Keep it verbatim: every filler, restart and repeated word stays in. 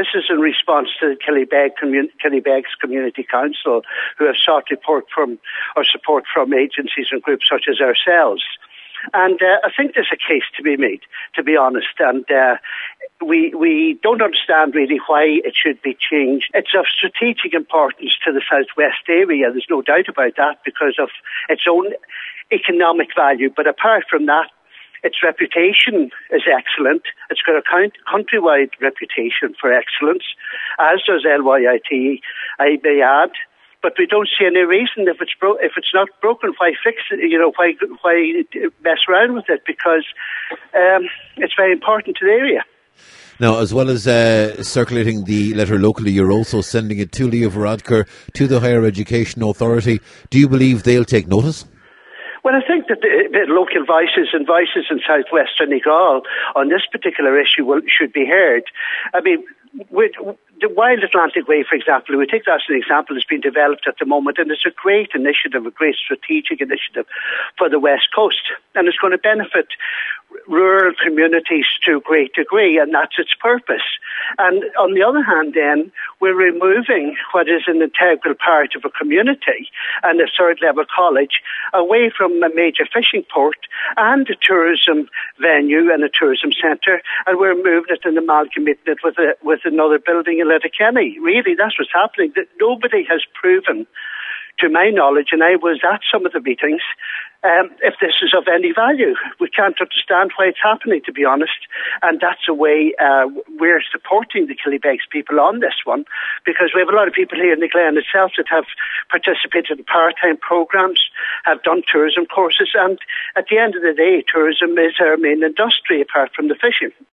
this is in response to the Killybeg commun- Killybegs Community Council, who have sought support from, or support from agencies and groups such as ourselves. And uh, I think there's a case to be made, to be honest. And uh, we we don't understand really why it should be changed. It's of strategic importance to the southwest area. There's no doubt about that because of its own economic value. But apart from that, its reputation is excellent. It's got a count- countrywide reputation for excellence, as does L Y I T, I may add. But we don't see any reason if it's bro- if it's not broken, why fix it? You know, why why mess around with it? Because um, it's very important to the area. Now, as well as uh, circulating the letter locally, you're also sending it to Leo Varadkar, to the Higher Education Authority. Do you believe they'll take notice? Well, I think that the, the local voices and voices in southwest Donegal on this particular issue will, should be heard. I mean, with the Wild Atlantic Way, for example, we take that as an example, has been developed at the moment, and it's a great initiative, a great strategic initiative for the West Coast, and it's going to benefit rural communities to a great degree, and that's its purpose. And on the other hand, then, we're removing what is an integral part of a community and a third-level college away from a major fishing port and a tourism venue and a tourism centre, and we're moving it and amalgamating it with a, with another building in Letterkenny. Really, that's what's happening. That nobody has proven, to my knowledge, and I was at some of the meetings, um, if this is of any value. We can't understand why it's happening, to be honest, and that's a way uh, we're supporting the Killybegs people on this one, because we have a lot of people here in the Glen itself that have participated in part-time programs, have done tourism courses, and at the end of the day, tourism is our main industry apart from the fishing.